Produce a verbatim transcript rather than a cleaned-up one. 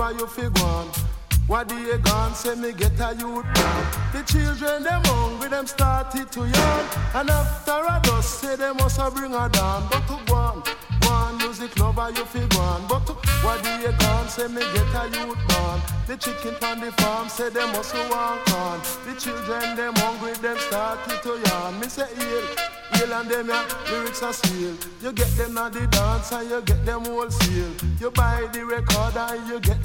lover you fi gone. What do you gone? Say me get a youth man. The children them hungry, them started to yawn. And after a dust say they must a bring her down. But to go on, go on, music lover you fi gone. But to, what do you gone? Say me get a youth man. The chicken on the farm say they must a walk on. The children them hungry, them started to yawn. Me say heal. Heal and them ya, lyrics are seal. You get them at the dance and you get them wholesale. You buy the record and you get